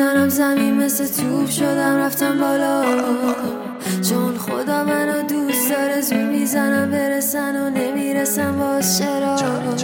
کوبیدنم زمین مثل توپ شدم رفتم بالا، چون خدا منو دوست داره. زور میزنم برسن و نمیرسم، باز چرا؟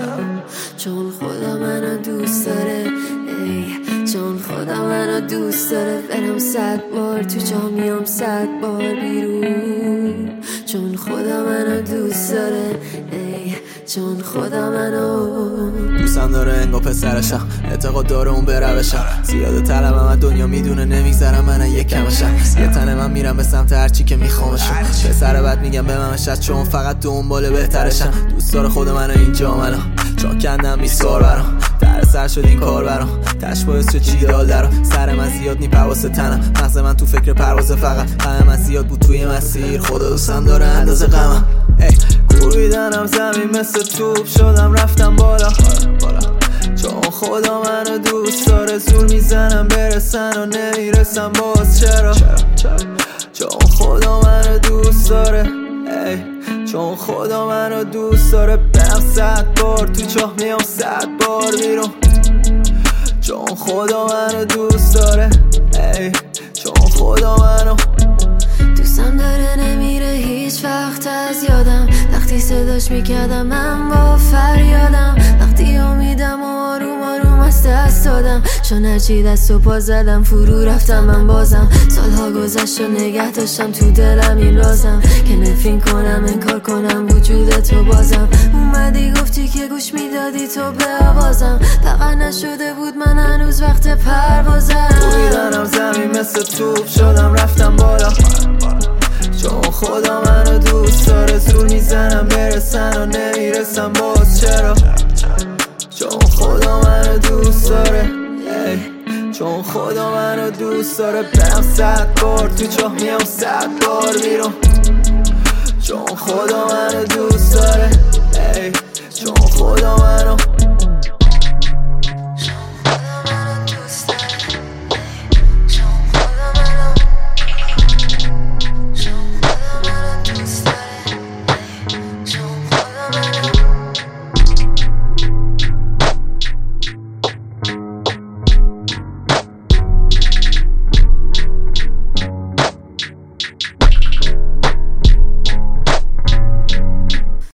چون خدا منو دوست داره، ای چون خدا منو دوست داره. برم 100 بار تو جا میام 100 بار بیرون، چون خدا منو دوست داره، ای چون خدا منو دوستم داره انگار پسرشم، اعتقاد داره اون به روشم. زیاده طلبم از دنیا میدونه نمیگذرم من یک کمشم. یه تنه من میرم به سمت هرچی که میخوامشم. پسر بد میگم به من شد چون فقط دنبال بهترشم. دوست داره خود منو اینجا منو چا کندم بیسار برام. در سر شد این کار برام، تش باعث شد چی دال درام. سر من زیاد نی پواس تنم، مغز من تو فکر پرواز فقط. غم من زیاد بود توی مسیر، خدا دوستم داره اندازه غمم. کوبیدنم زمین مثل توپ شدم رفتم بالا، چون خدا منو دوست داره. زور میزنم برسن و نمیرسم، باز چرا؟ چون خدا منو دوست داره، ای چون خدا منو دوست داره. برم 100 بار تو چاه میام 100 بار بیرون، چون خدا منو دوست داره، ای چون خدا منو دوستم داره. نمیره هیچ وقت از یادم، وقتی صداش میکردم من با فریادم. وقتی امیدم و آروم آروم از دست دادم، چون هرچی دست و پا زدم فرو رفتم من بازم. سالها گذشت و نگه داشتم تو دلم این رازم، که نفرین کنم انکار کنم وجود تو بازم. اومدی گفتی که گوش میدادی تو به آوازم، فقط نشده بود من هنوز وقت پروازم. کوبیدنم زمین مثل توپ شدم رفتم بالا، چون خدا منو دوست داره. زور میزنم برسن و نمیرسم، باز چرا؟ چون خدا منو دوست داره، ای چون خدا منو دوست داره. برم 100 بار تو چاه میام 100 بار بیرون، چون خدا منو دوست داره.